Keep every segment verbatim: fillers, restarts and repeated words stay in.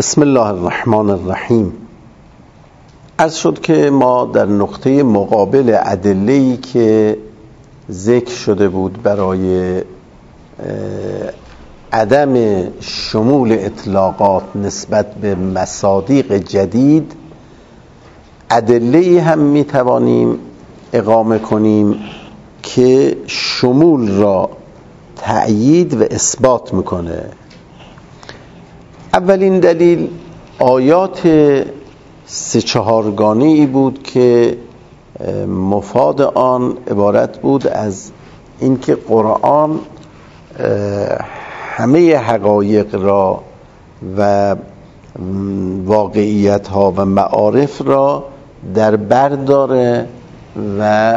بسم الله الرحمن الرحیم. عرض شد که ما در نقطه مقابل ادله‌ای که ذکر شده بود برای عدم شمول اطلاقات نسبت به مصادیق جدید، ادله‌ای هم میتوانیم اقامه کنیم که شمول را تأیید و اثبات میکنه. اولین دلیل آیات سه چهارگانه ای بود که مفاد آن عبارت بود از اینکه قرآن همه حقایق را و واقعیت ها و معارف را در بر داره و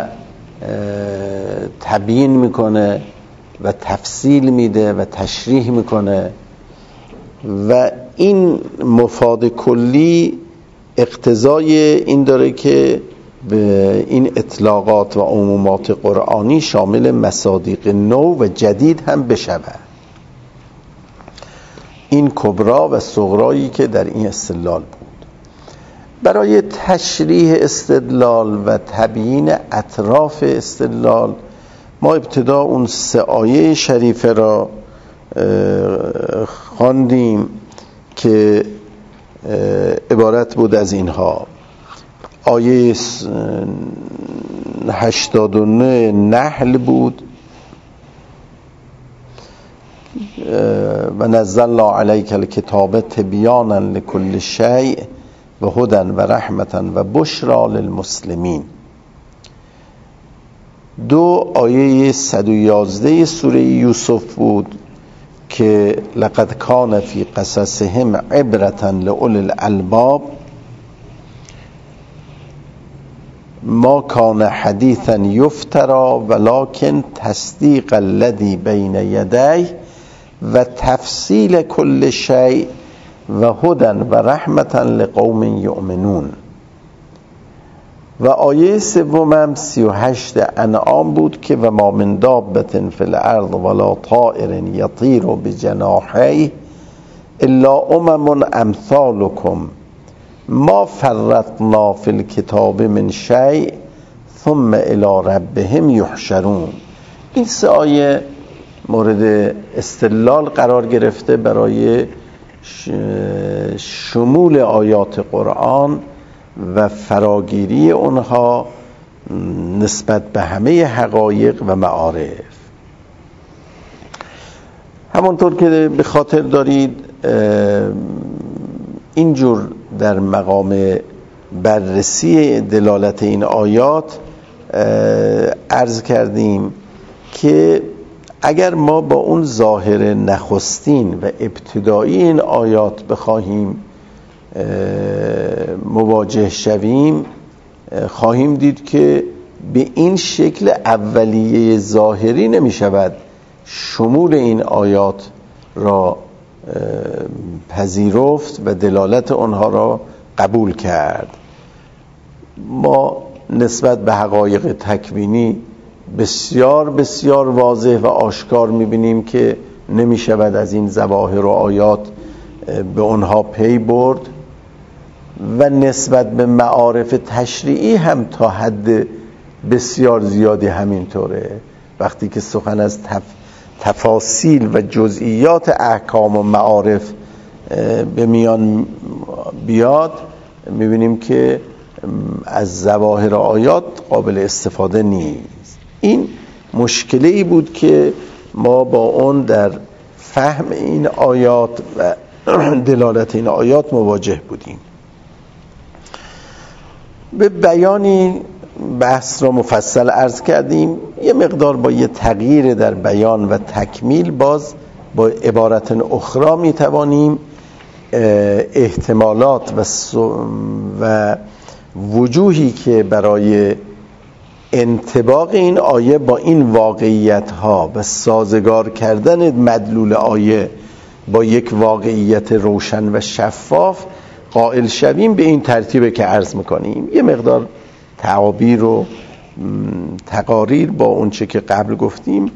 تبیین میکنه و تفصیل میده و تشریح میکنه و این مفاد کلی اقتضای این داره که به این اطلاقات و عمومات قرآنی شامل مصادیق نو و جدید هم بشود. این کبرا و صغرایی که در این استدلال بود. برای تشریح استدلال و تبیین اطراف استدلال ما ابتدا اون سه آیه شریفه را خواندیم که عبارت بود از اینها. آیه هشتاد و نه نحل بود و نزلنا علیک الکتاب تبیانا لکل شیء و هدی و رحمتا و بشری للمسلمین. دو آیه صد و یازده سوره یوسف بود که لقد کان فی قصصهم عبرة لأولی الالباب ما کان حدیثا یفترا ولکن تصدیق الذی بین یدیه و تفصیل کل شیء و هدی و رحمتا لقوم یؤمنون. و آیه سومم سی و هشت انعام بود که و ما من دابة فی الارض ولا طائر یطیر بجناحیه الا امم امثالکم ما فرطنا فی الکتاب من شیء ثم الی ربهم یحشرون. این سه آیه مورد استدلال قرار گرفته برای شمول آیات قرآن و فراگیری اونها نسبت به همه حقایق و معارف. همونطور که به خاطر دارید اینجور در مقام بررسی دلالت این آیات عرض کردیم که اگر ما با اون ظاهر نخستین و ابتدایی این آیات بخواهیم مواجه شویم خواهیم دید که به این شکل اولیه ظاهری نمی شود شمول این آیات را پذیرفت و دلالت آنها را قبول کرد. ما نسبت به حقایق تکوینی بسیار بسیار واضح و آشکار می‌بینیم که نمی شود از این ظواهر و آیات به آنها پی برد و نسبت به معارف تشریعی هم تا حد بسیار زیادی همینطوره. وقتی که سخن از تف... تفاصیل و جزئیات احکام و معارف به میان بیاد میبینیم که از ظواهر آیات قابل استفاده نیست. این مشکلی بود که ما با اون در فهم این آیات و دلالت این آیات مواجه بودیم. به بیانی بحث را مفصل عرض کردیم. یه مقدار با یه تغییر در بیان و تکمیل باز با عبارت اخرى می توانیم احتمالات و, و وجوهی که برای انطباق این آیه با این واقعیت ها و سازگار کردن مدلول آیه با یک واقعیت روشن و شفاف قائل شویم به این ترتیبه که عرض میکنیم. یه مقدار تعابیر و تقاریر با اون چه که قبل گفتیم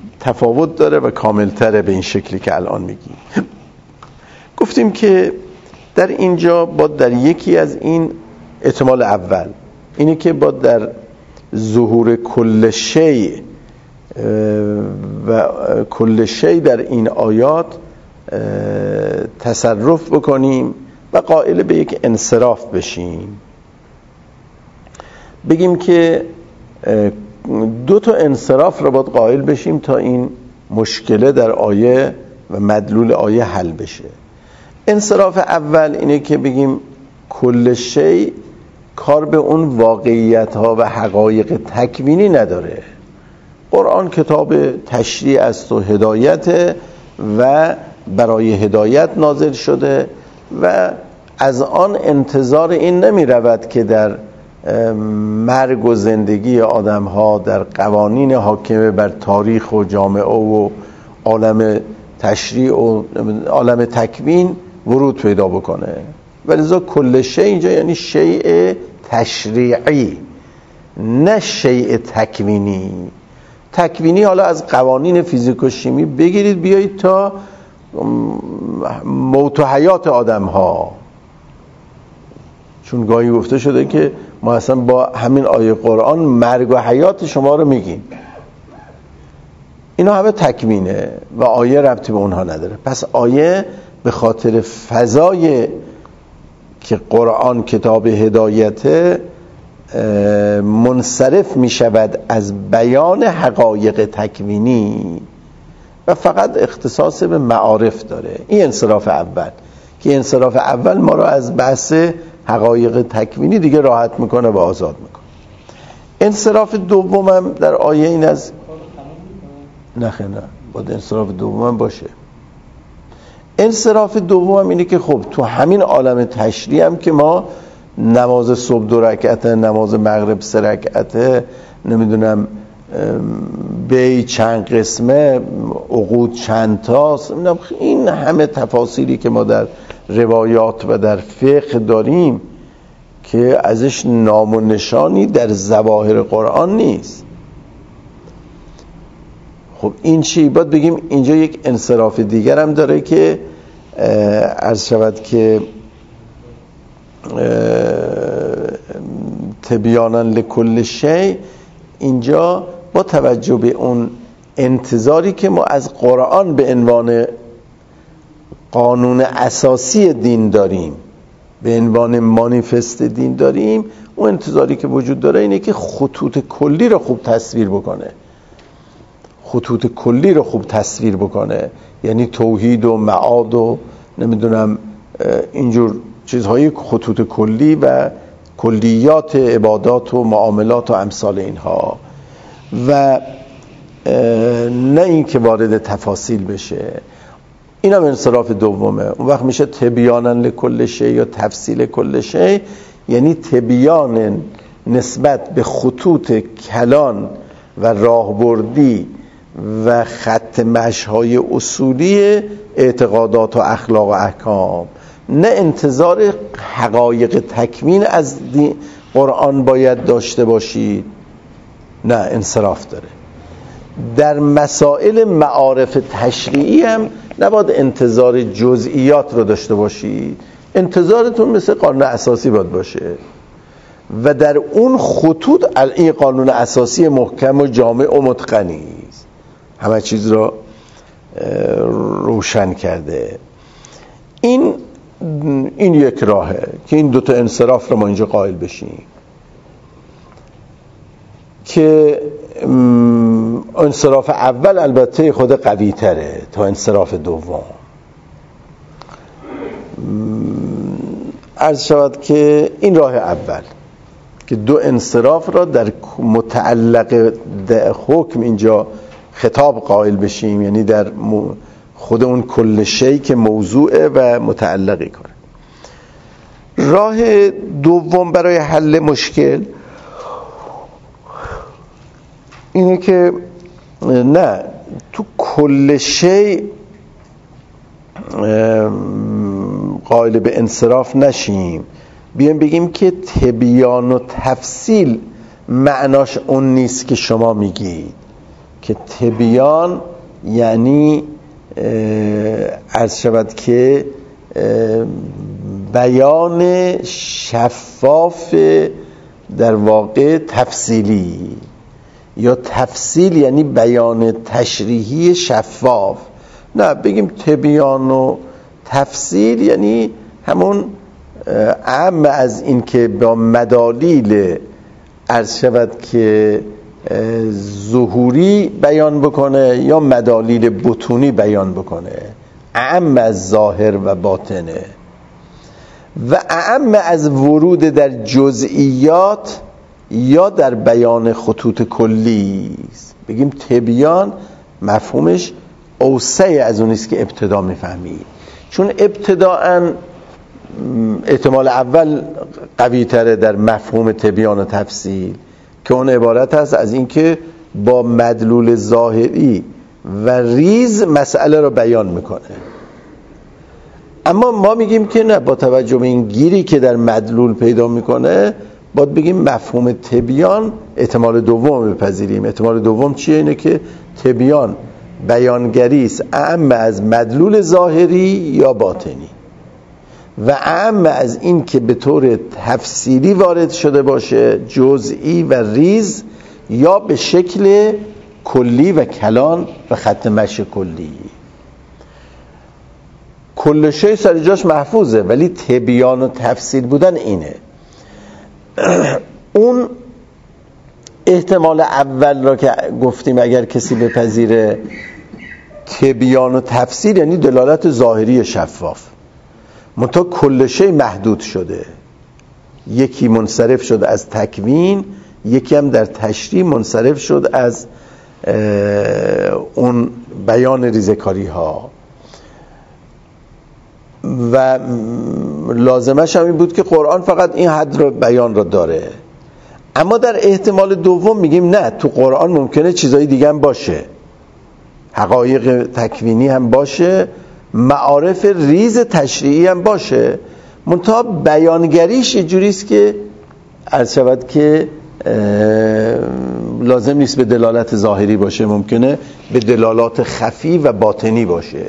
تفاوت داره و کاملتره به این شکلی که الان میگیم. گفتیم که در اینجا با در یکی از این احتمال اول اینه که با در ظهور کل شیء و کل شیء در این آیات تصرف بکنیم و قائل به یک انصراف بشیم. بگیم که دو تا انصراف را باید قائل بشیم تا این مشکله در آیه و مدلول آیه حل بشه. انصراف اول اینه که بگیم کل شیء کار به اون واقعیت ها و حقایق تکوینی نداره. قرآن کتاب تشریع است و هدایت و برای هدایت نازل شده و از آن انتظار این نمی رود که در مرگ و زندگی آدم ها، در قوانین حاکمه بر تاریخ و جامعه و عالم تشریع و عالم تکوین ورود پیدا بکنه. ولذا کل شیء اینجا یعنی شیء تشریعی، نه شیء تکوینی. تکوینی حالا از قوانین فیزیک و شیمی بگیرید بیایید تا موت و حیات آدم ها، چون گاهی گفته شده که ما اصلا با همین آیه قرآن مرگ و حیات شما رو میگیم. اینا همه تکوینه و آیه ربطی به اونها نداره. پس آیه به خاطر فضای که قرآن کتاب هدایت منصرف می شود از بیان حقایق تکوینی و فقط اختصاص به معارف داره. این انصراف اول که انصراف اول ما رو از بحث حقایق تکوینی دیگه راحت میکنه و آزاد میکنه. انصراف دومم در آیه این از نه خیلی نه باید انصراف دومم باشه. انصراف دومم اینه که خب تو همین عالم تشریع هم که ما نماز صبح دو رکعته، نماز مغرب سه رکعته، نمیدونم بی چند قسمه، عقود چند تاست، این همه تفاصیلی که ما در روایات و در فقه داریم که ازش نام و نشانی در ظواهر قرآن نیست. خب این چی؟ باید بگیم اینجا یک انصراف دیگر هم داره که عرض شود که تبیانا لکل شیء، اینجا با توجه به اون انتظاری که ما از قرآن به عنوان قانون اساسی دین داریم، به عنوان مانیفست دین داریم، اون انتظاری که وجود داره اینه که خطوط کلی رو خوب تصویر بکنه. خطوط کلی رو خوب تصویر بکنه، یعنی توحید و معاد و نمیدونم اینجور چیزهای خطوط کلی و کلیات عبادات و معاملات و امثال اینها، و نه این که وارد تفاصیل بشه. این هم انصراف دومه. اون وقت میشه تبیانا لکل شیء یا تفصیل کل شیء، یعنی تبیان نسبت به خطوط کلان و راهبردی و خط مشی‌های اصولی اعتقادات و اخلاق و احکام، نه انتظار حقایق تکوین از قرآن باید داشته باشید. نه، انصراف داره. در مسائل معارف تشریعی هم نباید انتظار جزئیات رو داشته باشید، انتظارتون مثل قانون اساسی باید باشه و در اون خطوط این قانون اساسی محکم و جامع و متقنی است، همه چیز رو روشن کرده. این این یک راهه که این دوتا انصراف رو ما اینجا قائل بشیم، که انصراف اول البته خود قوی تره تا انصراف دوم. عرض شود که این راه اول که دو انصراف را در متعلق در حکم اینجا خطاب قائل بشیم، یعنی در خود اون کل شیء که موضوعه و متعلقی کنه. راه دوم برای حل مشکل اینه که نه، تو کل شیء قائل به انصراف نشیم، بیایم بگیم که تبیان و تفصیل معناش اون نیست که شما میگید. که تبیان یعنی عرض شود که بیان شفاف در واقع تفصیلی، یا تفصیل یعنی بیان تشریحی شفاف. نه بگیم تبیان و تفصیل یعنی همون اعم از این که با مدالیل عرض شود که ظهوری بیان بکنه یا مدالیل بطونی بیان بکنه، اعم از ظاهر و باطنه. و اعم از ورود در جزئیات یا در بیان خطوط کلی است. بگیم تبیان مفهومش اوسع از اونیست که ابتدا میفهمید، چون ابتداً احتمال اول قوی تره در مفهوم تبیان و تفصیل که اون عبارت هست از اینکه با مدلول ظاهری و ریز مسئله رو بیان میکنه. اما ما میگیم که نه، با توجه به این گیری که در مدلول پیدا میکنه باید بگیم مفهوم تبیان احتمال دوم بپذیریم. احتمال دوم چیه؟ اینه که تبیان بیانگری است اعم از مدلول ظاهری یا باطنی و اعم از این که به طور تفصیلی وارد شده باشه، جزئی و ریز، یا به شکل کلی و کلان و خط مشی کلی. کل شی سر جاش محفوظه، ولی تبیان و تفصیل بودن اینه. اون احتمال اول را که گفتیم اگر کسی بپذیره، تبیان و تفصیل یعنی دلالت ظاهری شفاف، منتها کل شی محدود شده، یکی منصرف شد از تکوین، یکی هم در تشریح منصرف شد از اون بیان ریزکاری ها. و لازمش هم این بود که قرآن فقط این حد رو بیان رو داره. اما در احتمال دوم میگیم نه، تو قرآن ممکنه چیزای دیگه هم باشه، حقایق تکوینی هم باشه، معارف ریز تشریعی هم باشه، منتها بیانگریش یه جوریست که عرض شود که لازم نیست به دلالت ظاهری باشه، ممکنه به دلالات خفی و باطنی باشه.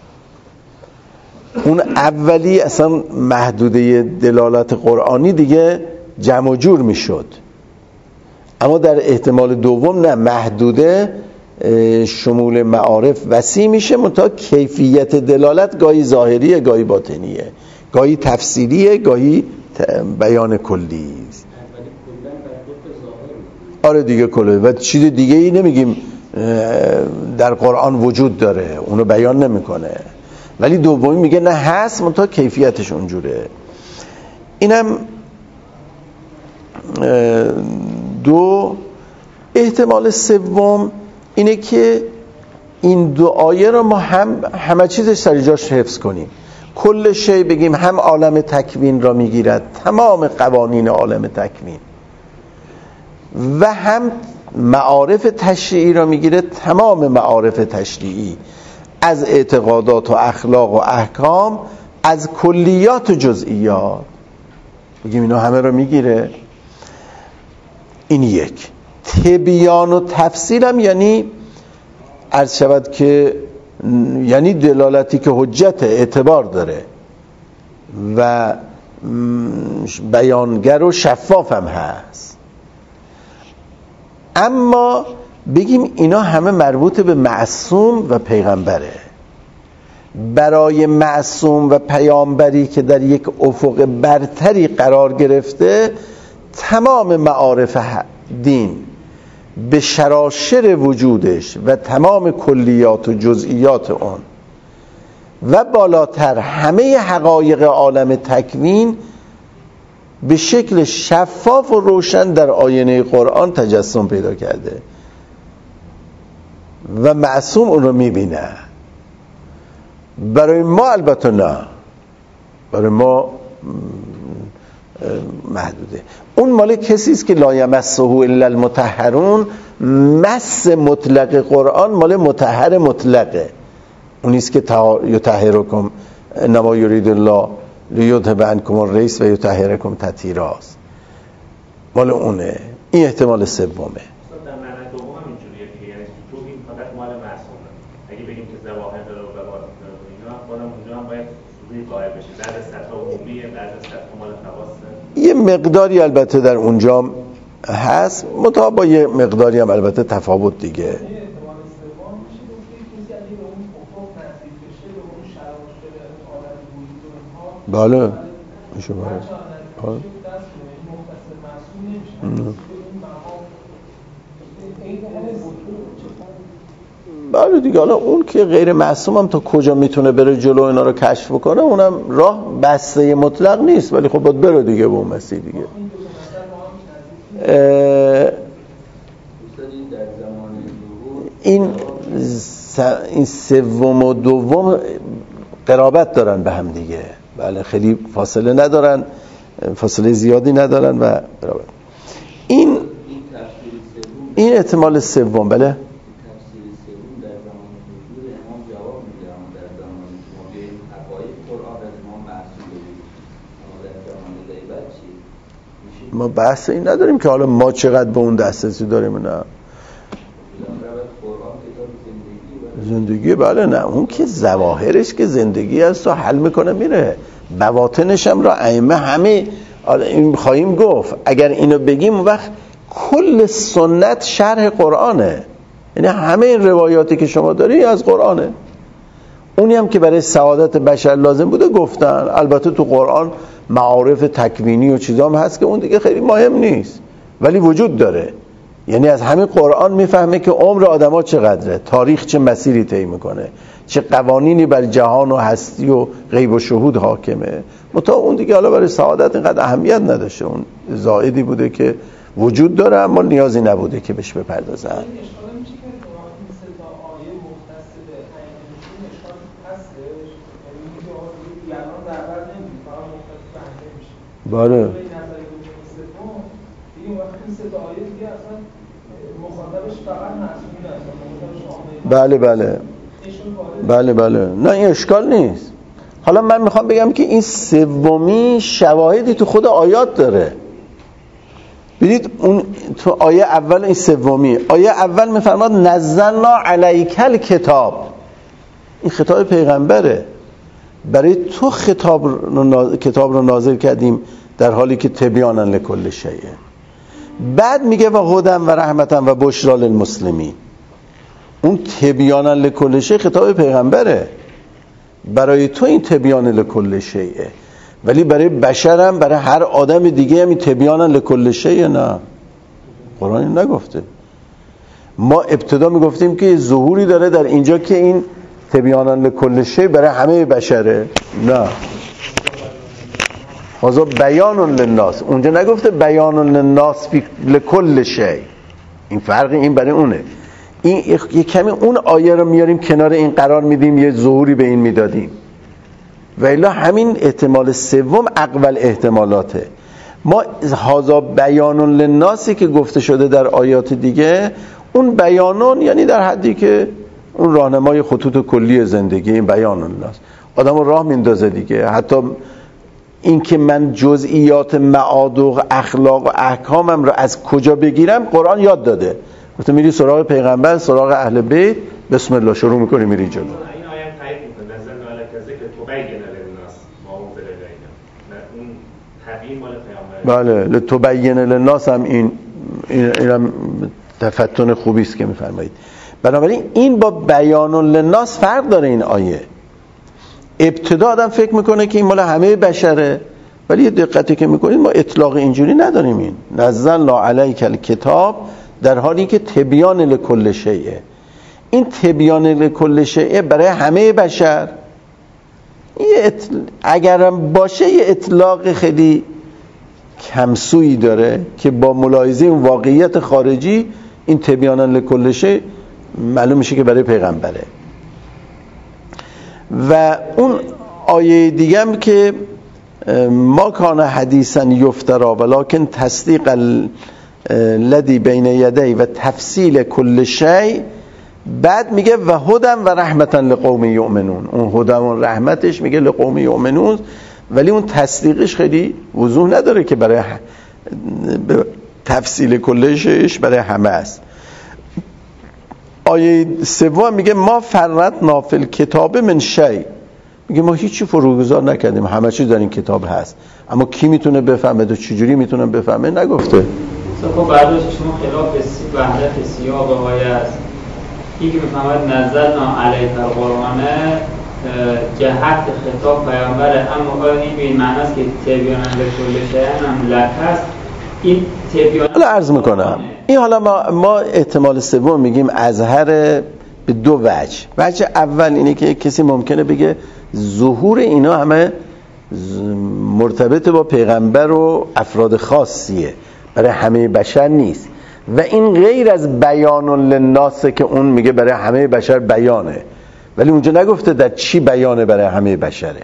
اون اولی اصلا محدوده دلالت قرآنی دیگه جمع و جور میشد، اما در احتمال دوم نه، محدوده شمول معارف وسیع میشه، منتها کیفیت دلالت گاهی ظاهریه، گاهی باطنیه، گاهی تفصیلیه، گاهی بیان کلی است. آره دیگه کله و چیز دیگه ای نمیگیم در قرآن وجود داره اونو بیان نمیکنه، ولی دومی میگه نه هست، منتها کیفیتش اونجوره. اینم دو. احتمال سوم اینه که این دو آیه رو ما هم همه چیزش سر جاش حفظ کنیم. کل شی بگیم هم عالم تکوین را میگیرد، تمام قوانین عالم تکوین، و هم معارف تشریعی را میگیره، تمام معارف تشریعی، از اعتقادات و اخلاق و احکام، از کلیات و جزئیات، بگیم اینا همه را میگیره. این یک. تبیان و تفصیل هم یعنی عرض شود که یعنی دلالتی که حجت اعتبار داره و بیانگر و شفاف هم هست. اما بگیم اینا همه مربوط به معصوم و پیغمبره. برای معصوم و پیامبری که در یک افق برتری قرار گرفته، تمام معارف دین به شراشر وجودش و تمام کلیات و جزئیات اون و بالاتر همه حقایق عالم تکوین به شکل شفاف و روشن در آینه قرآن تجسم پیدا کرده و معصوم اون رو میبینه. برای ما البته نه، برای ما محدوده. اون مال کسی است که لا یمسه الا المطهرون. مس مطلق قرآن مال مطهر مطلقه، اون است که یطهرکم انما یرید الله لیذهب عنکم الرجس و یطهرکم تطهیرا، مال اونه. این احتمال سومه. در معنی دوم هم اینجوریه دیگه، یعنی تو این فقط مال معصومه. اگه بگیم که ظواهر داره و باطن داره و اینا، خودم اونجا هم باید سوی قائل بشه. بعد سطح عمومی سومی بعد از تکامل خواص؟ یه مقداری البته در اونجا هست، مطابق با یه مقداری هم البته تفاوت دیگه. بله میشه بله. بله دیگه. حالا اون که غیر معصوم هم تا کجا میتونه بره جلو اینا رو کشف بکنه، اونم راه بسته مطلق نیست، ولی خب باید بره دیگه به اون مسیر دیگه. این این سوم و دوم قرابت دارن به هم دیگه. بله خیلی فاصله ندارن، فاصله زیادی ندارن و قرابت. این این احتمال سوم. بله ما بحث این نداریم که حالا ما چقدر به اون دسترسی داریم. نه زندگی بله نه اون که ظواهرش که زندگی است و حل میکنه میره، بواطنش هم را ائمه همه این خواهیم گفت. اگر اینو بگیم وقت کل سنت شرح قرآنه، یعنی همه این روایاتی که شما داری از قرآنه. اونی هم که برای سعادت بشر لازم بوده گفتن. البته تو قرآن معارف تکوینی و چیزا هم هست که اون دیگه خیلی مهم نیست ولی وجود داره. یعنی از همین قرآن میفهمه که عمر آدما چقدره، تاریخ چه مسیری طی میکنه، چه قوانینی بر جهان و هستی و غیب و شهود حاکمه. متا اون دیگه حالا برای سعادت اینقدر اهمیت نداشته، اون زائدی بوده که وجود داره اما نیازی نبوده که بهش بپردازن. بله بله بله بله بله نه این اشکال نیست. حالا من میخوام بگم که این سومی شواهدی تو خود آیات داره. ببینید اون تو آیه اول این سومی، آیه اول میفرماد نزلنا علیک الکتاب، این خطاب پیغمبره، برای تو خطاب رو نازل، کتاب رو نازل کردیم در حالی که تبیانا لکل شیء. بعد میگه و هدی و رحمتا و بشری للمسلمین. اون تبیانا لکل شیء خطاب پیغمبره، برای تو این تبیان لکل شیء، ولی برای بشر هم برای هر آدم دیگه هم این تبیانا لکل شیء. نه قرآن نگفته. ما ابتدا میگفتیم که ظهوری داره در اینجا که این تبیانا لکل شیء برای همه بشره. نه هذا بیان للناس، اونجا نگفته بیان للناس فی لکل شیء. این فرق این برای اونه. این یه کمی اون آیه رو میاریم کنار این قرار میدیم، یه ظهوری به این میدادیم. و الا همین احتمال سوم اقوال احتمالاته. ما هذا بیان للناسی که گفته شده در آیات دیگه، اون بیانون یعنی در حدی که اون راهنمای خطوط کلی زندگی، این بیان للناس آدم رو راه میندازه دیگه. حتی این که من جزئیات معاد و اخلاق و احکامم رو از کجا بگیرم قرآن یاد داده. گفته میری سراغ پیغمبر، سراغ اهل بیت، بسم الله شروع میکنی میری جلو. این آیه تایید میکنه نزل علی کذا که تو بیان للناس ما هم بلغینا، اون تبیین مال پیغمبر. بله لتبین للناس هم این اینم تفتن خوبی است که میفرمایید. بنابراین این با بیان للناس فرق داره. این آیه ابتدا آدم فکر میکنه که این مال همه بشره، ولی یه دقتی که میکنید ما اطلاق اینجوری نداریم. این نزلنا علیک الکتاب در حالی که تبیان لکل شیء، این تبیان لکل شیء برای همه بشر. یه اطل... اگرم باشه یه اطلاق خیلی کمسویی داره که با ملاحظه اون واقعیت خارجی این تبیان لکل شیء معلوم میشه که برای پیغمبره. و اون آیه دیگه هم که ما کان حدیثا یفترا ولکن تصدیق الذی بین یدی و تفصیل کل شیء، بعد میگه و هدی و رحمتا لقوم یؤمنون. اون هدی و رحمتش میگه لقوم یؤمنون، ولی اون تصدیقش خیلی وضوح نداره که برای تفصیل کل شیءش برای همه است. آیه سوم میگه ما فرطنا فی الکتاب من شیء، میگه ما هیچی فروگذار نکردیم، همه چی در این کتاب هست، اما کی میتونه بفهمه و چجوری میتونه بفهمه نگفته. خب بعدش شما خلاف سی وحدت سیاق آیه است. یکی میفهمد نزلنا علیک القرآن جهت خطاب پیامبره، اما آیا این به این معنی است که تبیانا لکل شیء هم لک است؟ این تبیان حالا عرض میکنم این حالا ما ما احتمال سوم میگیم اظهر به دو وجه. وجه اول اینه که کسی ممکنه بگه ظهور اینا همه مرتبط با پیغمبر و افراد خاصیه، برای همه بشر نیست و این غیر از بیان للناس که اون میگه برای همه بشر بیانه، ولی اونجا نگفته در چی بیانه برای همه بشره.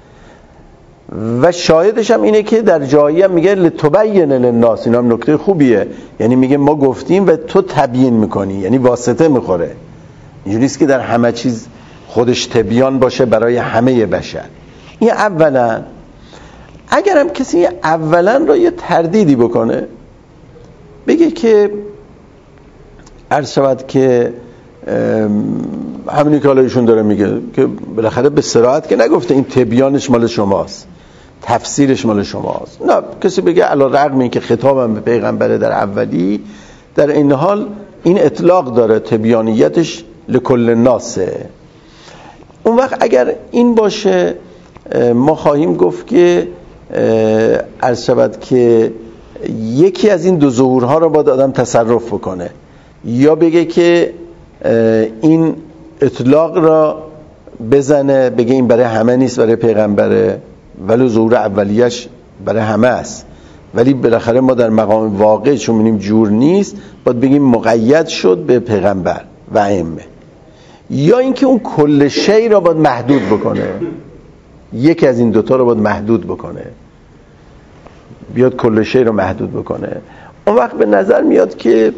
و شاهدش هم اینه که در جایی هم میگه لتبین للناس، اینا هم نکته خوبیه، یعنی میگه ما گفتیم و تو تبیین میکنی، یعنی واسطه میخوره. اینجوری نیست که در همه چیز خودش تبیان باشه برای همه بشر. این اولا. اگرم کسی اولا را یه تردیدی بکنه، بگه که عرض شود که همینی که حالا ایشون داره میگه که بالاخره به صراحت که نگفته این تبیانش مال شماست، تفسیرش مال شماست، نه، کسی بگه علی رغم این که خطابم به پیغمبره در اولی، در این حال این اطلاق داره، تبیانیتش لکل ناسه. اون وقت اگر این باشه ما خواهیم گفت که عرض شود که یکی از این دو ظهورها رو باید آدم تصرف بکنه، یا بگه که این اطلاق را بزنه بگه این برای همه نیست، برای پیغمبره، ولی ظهور اولیش برای همه است، ولی بالاخره ما در مقام واقع چون می‌بینیم جور نیست باید بگیم مقید شد به پیغمبر و ائمه. یا اینکه اون کل شی را باید محدود بکنه، یکی از این دوتا رو باید محدود بکنه، بیاد کل شی رو محدود بکنه. اون وقت به نظر میاد که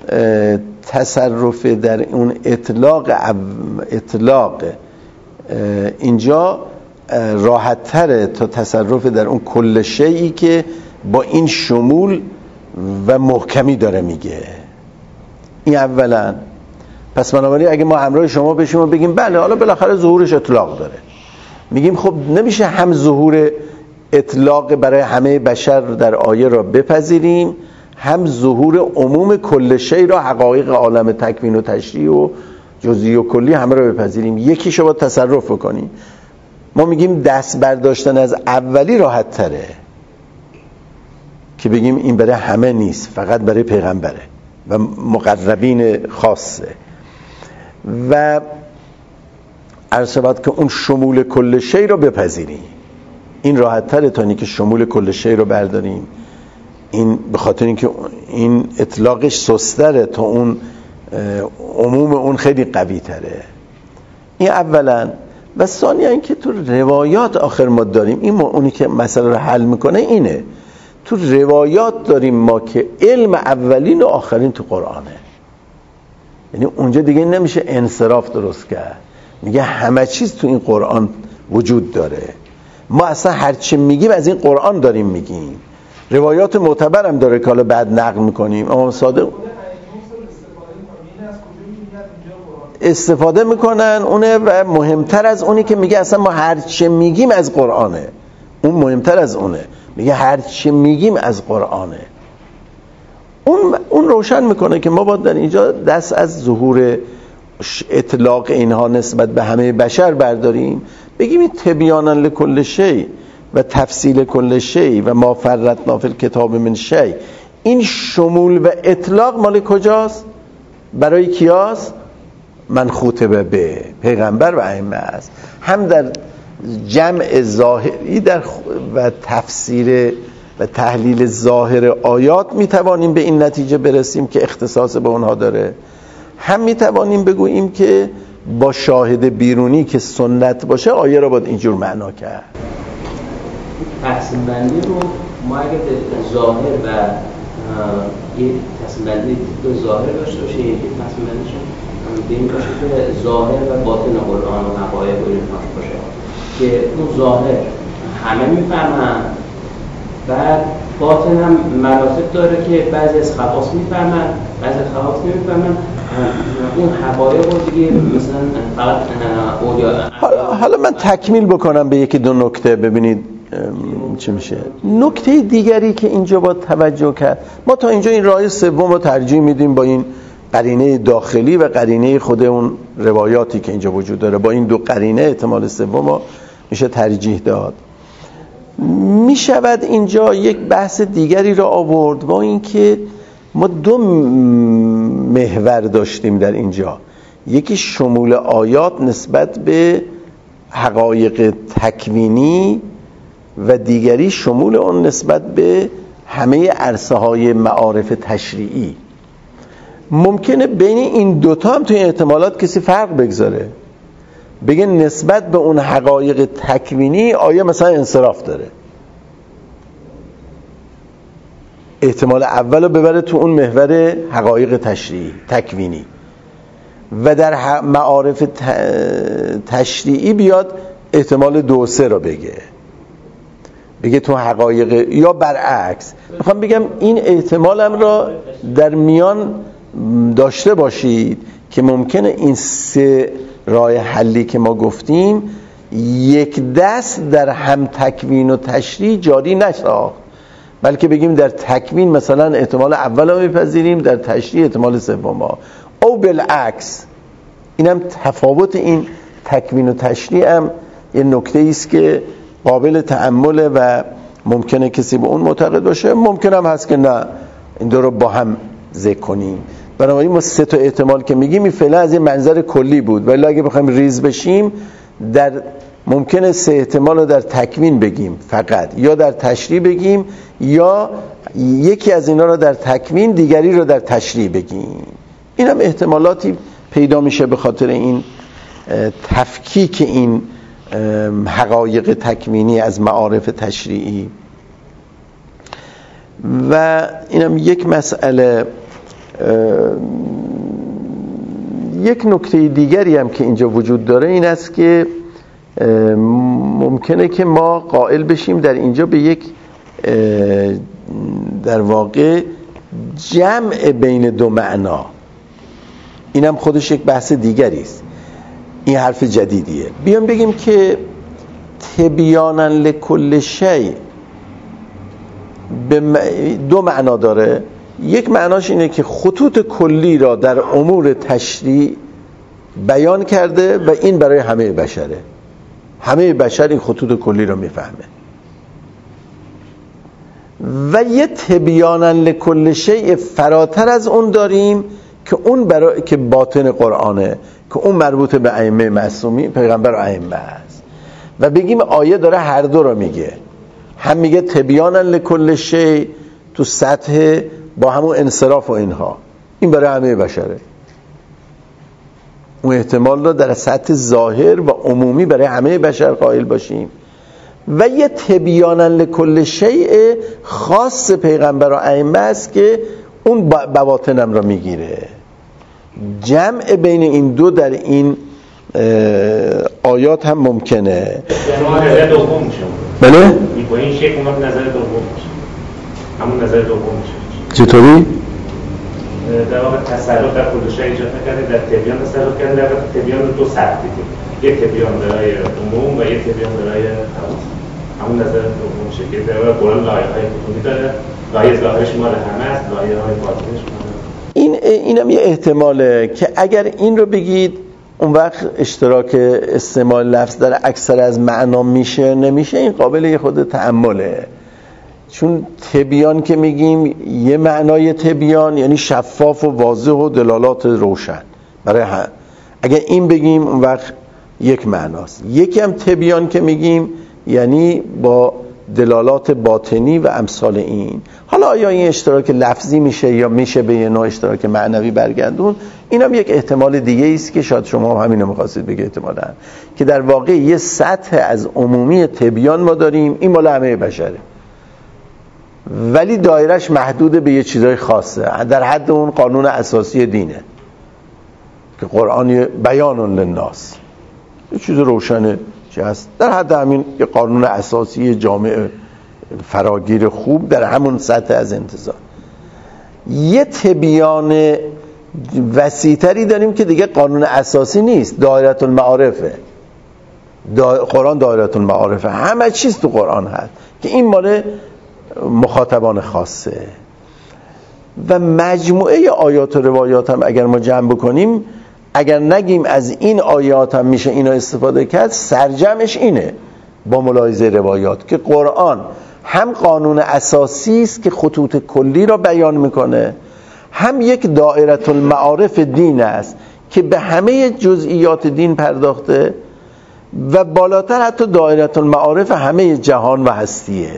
تصرف در اون اطلاق اطلاق اینجا راحت تره تا تصرف در اون کل شیئی که با این شمول و محکمی داره میگه. این اولا. پس بنابراین اگه ما همراه شما بشیم و بگیم بله حالا بالاخره ظهورش اطلاق داره، میگیم خب نمیشه هم ظهور اطلاق برای همه بشر در آیه را بپذیریم، هم ظهور عموم کل شی را، حقایق عالم تکوین و تشریع و جزئی و کلی همه را بپذیریم، یکیش رو باید تصرف بکنیم. ما میگیم دست برداشتن از اولی راحت تره که بگیم این برای همه نیست، فقط برای پیغمبره و مقربین خاصه، و عرض شود که اون شمول کل شی رو بپذیریم. این راحت تره تا اینکه شمول کل شی رو برداریم، این به خاطر اینکه این اطلاقش سستره تا اون عموم اون خیلی قوی تره. این اولا. و ثانیا اینکه تو روایات آخر ما داریم، این ما اونی که مسئله رو حل میکنه اینه، تو روایات داریم ما که علم اولین و آخرین تو قرآنه، یعنی اونجا دیگه نمیشه انصراف درست کرد، میگه همه چیز تو این قرآن وجود داره، ما اصلا هرچی میگیم از این قرآن داریم میگیم. روایات معتبرم داره که حالا بعد نقل میکنیم، اما صادق استفاده میکنن اونه، و مهمتر از اونی که میگه اصلا ما هرچی میگیم از قرآنه، اون مهمتر از اونه، میگه هرچی میگیم از قرآنه. اون اون روشن میکنه که ما باید در اینجا دست از ظهور اطلاق اینها نسبت به همه بشر برداریم، بگیم این تبیانا لکل شی و تفصیل کل شی و ما فرطنا فی الکتاب من شی، این شمول و اطلاق مال کجاست؟ برای کیاست؟ من خاطب به پیغمبر و ائمه است. هم در جمع ظاهری در و تفسیر و تحلیل ظاهر آیات میتوانیم به این نتیجه برسیم که اختصاص به اونها داره، هم میتوانیم بگوییم که با شاهد بیرونی که سنت باشه آیه را باید اینجور معنا کرد. تقسیم بندی رو ما اگه به ظاهر و یه تقسیم بندی به ظاهر داشته باشه، یه تقسیم بندیشون به این باشه که ظاهر و باطن قرآن و حقایق و اینها باشه که اون ظاهر همه میفهمن بعد باطن هم مراتب داره که بعضی از خواص میفهمن، بعضی از خواص نمیفهمن. اون حقایق رو دیگه مثلا فقط اولیا. حالا, حالا من تکمیل بکنم به یکی دو نکته ببینید چی میشه. نکته دیگری که اینجا با توجه کرد، ما تا اینجا این راه سوم رو ترجیح میدیم با این قرینه داخلی و قرینه خود اون روایاتی که اینجا وجود داره، با این دو قرینه احتمال سوم رو میشه ترجیح داد. میشود اینجا یک بحث دیگری را آورد، با اینکه ما دو محور داشتیم در اینجا، یکی شمول آیات نسبت به حقایق تکوینی و دیگری شمول اون نسبت به همه عرصه های معارف تشریعی. ممکنه بین این دوتا هم توی احتمالات کسی فرق بگذاره، بگه نسبت به اون حقایق تکوینی آیه مثلا انصراف داره، احتمال اول رو ببره تو اون محور حقایق تشریعی تکوینی و در معارف تشریعی بیاد احتمال دو سه رو بگه بگه تو حقایق، یا برعکس. میخوام بگم این احتمالم را در میان داشته باشید که ممکنه این سه راه حلی که ما گفتیم یک دست در هم تکوین و تشریع جاری نساخت، بلکه بگیم در تکوین مثلا احتمال اول رو میپذیریم، در تشریع احتمال سوم ها، او بالعکس. اینم تفاوت این تکوین و تشریع هم یه نکته ایست که قابل تأمله و ممکنه کسی به اون معتقد باشه، ممکنه هم هست که نه این دو رو با هم ذکر کنیم. بنابراین ما سه تا احتمال که میگیم این فعلا از این منظر کلی بود، ولی اگه بخوایم ریز بشیم در ممکنه سه احتمال رو در تکوین بگیم فقط، یا در تشریع بگیم، یا یکی از اینا رو در تکوین دیگری رو در تشریع بگیم. این هم احتمالاتی پیدا میشه به خاطر این تفکیک این حقایق تکوینی از معارف تشریعی. و اینم یک مسئله. یک نکته دیگری هم که اینجا وجود داره این است که ممکنه که ما قائل بشیم در اینجا به یک در واقع جمع بین دو معنا. اینم خودش یک بحث دیگری است، این حرف جدیدیه. بیام بگیم که تبیانا لکل شیء به دو معنا داره. یک معناش اینه که خطوط کلی را در امور تشریع بیان کرده و این برای همه بشره، همه بشر این خطوط کلی را میفهمه. و یه تبیانا لکل شیء فراتر از اون داریم که اون برای که باطن قرآنه، که اون مربوط به ائمه معصومین پیغمبر و ائمه است، و بگیم آیه داره هر دو رو میگه، هم میگه تبیانا لکل شیء تو سطح با همون انصراف و اینها، این برای همه بشره، اون احتمال رو در سطح ظاهر و عمومی برای همه بشر قائل باشیم. و یه تبیانا لکل شیء خاص پیغمبر و ائمه است که اون بواطنم رو میگیره. جمع بین این دو در این آیات هم ممکنه. نظر دوم میشه. بله؟ با این شکل اومد نظر دوم میشه. همون نظر دوم میشه. چطوری؟ در واقع تصرف در کل شیء ایجاد نکرده، در تبیان تصرف کرده. در واقع تبیان دو سطح دیگه، یک تبیان برای عموم و یک تبیان برای خواص. همون نظر دوم میشه که در واقع قرآن لایه‌های کتابی داره، لایه ظاهرش مال همه است، لایه‌های باطنش مال این. اینم یه احتماله که اگر این رو بگید اون وقت اشتراک استعمال لفظ در اکثر از معنا میشه نمیشه، این قابل خود تأمله. چون تبیان که میگیم یه معنای تبیان یعنی شفاف و واضح و دلالات روشن برای هم. اگر این بگیم اون وقت یک معناست. یکی هم تبیان که میگیم یعنی با دلالات باطنی و امثال این. حالا آیا این اشتراک لفظی میشه یا میشه به یه نوع اشتراک معنوی برگردون، اینم یک احتمال دیگه است که شاید شما هم همینو می‌خواستید بگید احتمالاً، که در واقع یه سطح از عمومی تبیان ما داریم، این مال همه بشره، ولی دایرش محدود به یه چیزای خاصه، در حد اون قانون اساسی دینه که قرآن بیان للناس، یه چیز روشنه چه هست، در حد همین یه قانون اساسی جامع فراگیر خوب در همون سطح از انتظار. یه تبیان وسیع‌تری داریم که دیگه قانون اساسی نیست، دایره المعارفه. دا... قرآن دایره المعارفه، همه چیز تو قرآن هست که این مال مخاطبان خاصه. و مجموعه آیات و روایات هم اگر ما جمع بکنیم، اگر نگیم از این آیات هم میشه اینا استفاده کرد، سرجمش اینه با ملاحظه روایات که قرآن هم قانون اساسی است که خطوط کلی را بیان میکنه، هم یک دایره المعارف دین است که به همه جزئیات دین پرداخته و بالاتر حتی دایره المعارف همه جهان و هستیه.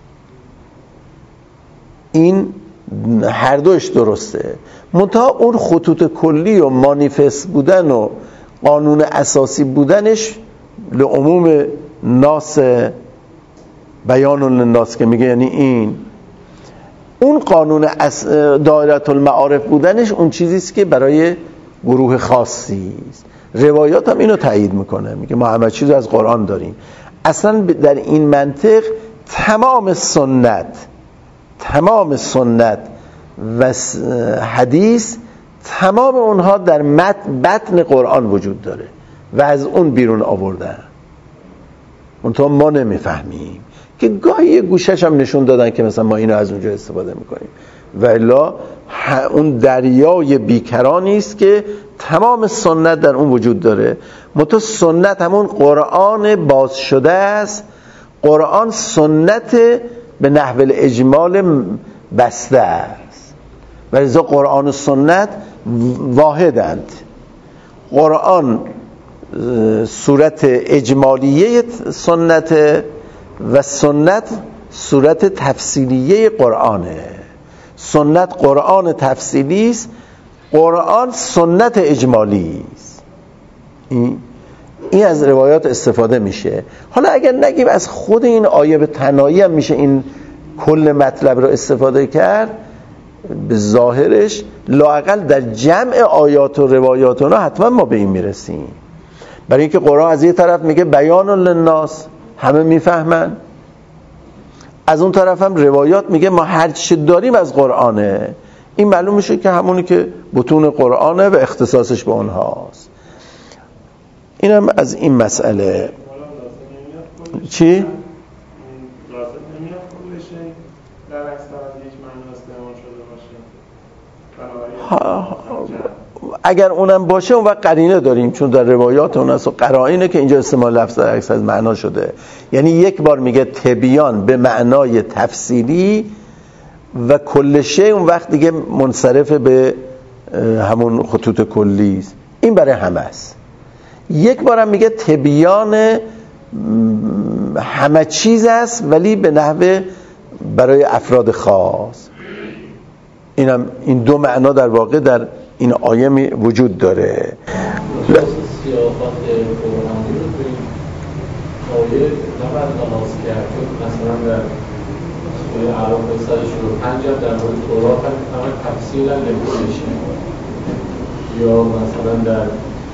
این هر دوش درسته، منتها اون خطوط کلی و مانیفست بودن و قانون اساسی بودنش لعموم ناس، بیان للناس که میگه، یعنی این اون قانون دایره المعارف بودنش اون چیزیست که برای گروه خاصی است. روایات هم اینو تایید میکنه، میگه ما همه چیز از قرآن داریم. اصلا در این منطق تمام سنت تمام سنت و حدیث، تمام اونها در متن بطن قرآن وجود داره و از اون بیرون آوردن. منتها ما نمیفهمیم که گاهی یه گوشش هم نشون دادن که مثلا ما اینو از اونجا استفاده میکنیم، و الا اون دریای بیکرانی است که تمام سنت در اون وجود داره. منتها سنت همون قرآن باز شده است، قرآن سنت به نحو الاجمال بسته است و لذا قرآن و سنت واحدند. قرآن صورت اجمالیه سنت و سنت صورت تفصیلیه قرآنه. سنت قرآن تفصیلی است، قرآن سنت اجمالی است. این این از روایات استفاده میشه. حالا اگر نگیم از خود این آیه به تنهایی هم میشه این کل مطلب رو استفاده کرد، به ظاهرش لااقل در جمع آیات و روایات اونا حتما ما به این میرسیم. برای اینکه قرآن از یه طرف میگه بیان للناس، همه میفهمن، از اون طرف هم روایات میگه ما هر چی داریم از قرآنه. این معلوم میشه که همونی که بطون قرآنه و اختصاصش به اونهاست. اینم از این مسئله. چی؟ لازم نمیاد کل شی در اکثر از یک معنی استعمال شده باشه. اگر اونم باشه اون وقت قرینه داریم، چون در روایات اون هست و قرائنه که اینجا استعمال لفظ در اکثر از معنا شده. یعنی یک بار میگه تبیان به معنای تفصیلی و کل شی، اون وقت دیگه منصرف به همون خطوط کلی است. این برای همه است. یک بارم میگه تبیان همه چیز است ولی به نحو برای افراد خاص. اینم این دو معنا در واقع در این آیه وجود داره. سیاقات قرآنی رو تو این آیه نباید نماز کرد، مثلا در سوره اعراف صد و چهل و پنج در مورد تورات هم همه تفصیلا نوشته میشه، یا مثلا در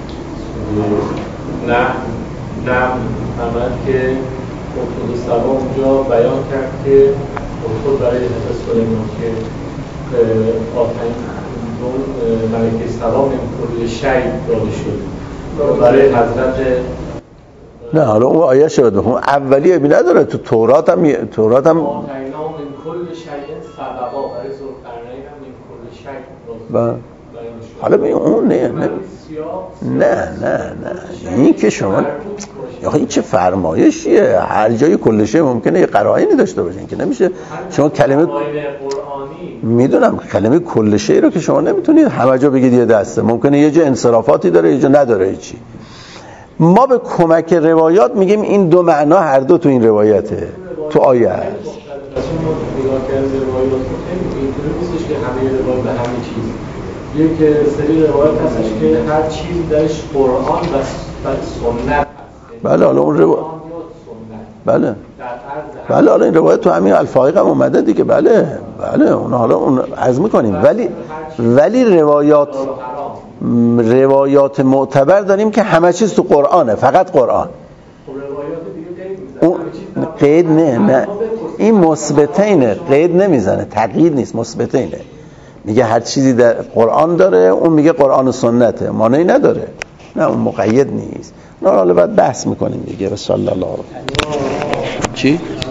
نه نه همه که خود سبا اونجا بیان کرد که خود برای حضرت سلیمان که آفرین اون ملکه سبا من کل شی داده شد برای حضرت. نه حالا اون آیه شده اون اولی ابی نداره، تو تورات هم تورات هم آفرینا من کل شی سبقا برای ذوالقرنین هم من کل شی داده. حالا ببین اون نه نه نه نه نه این که شما یا این چه فرمایشیه؟ هر جای کل شی ممکنه یه قرائنی داشته باشین که نمیشه شما کلمه میدونم کلمه کل شی رو که شما نمیتونید همه جا بگید یه دسته، ممکنه یه جا انصرافاتی داره یه جا نداره چی. ما به کمک روایات میگیم این دو معنا هر دو تو این روایته، تو آیه هست. یک سری روایت هستش که هر چیز درش قرآن و سنت. بله حالا اون روایت بله بله حالا این روایت تو همین الفائق هم اومده دیگه. بله بله اون حالا اون عرض میکنیم، ولی ولی روایات روایات معتبر داریم که همه چیز تو قرآنه، فقط قرآن. روایات دیگه اون قید نه نه این مثبتینه، قید نمیزنه، تقیید نیست، مثبتینه. میگه هر چیزی در قرآن داره، اون میگه قرآن و سنته، مانعی نداره. نه اون مقید نیست. نه حالا بعد بحث میکنیم دیگه. رسول الله چی؟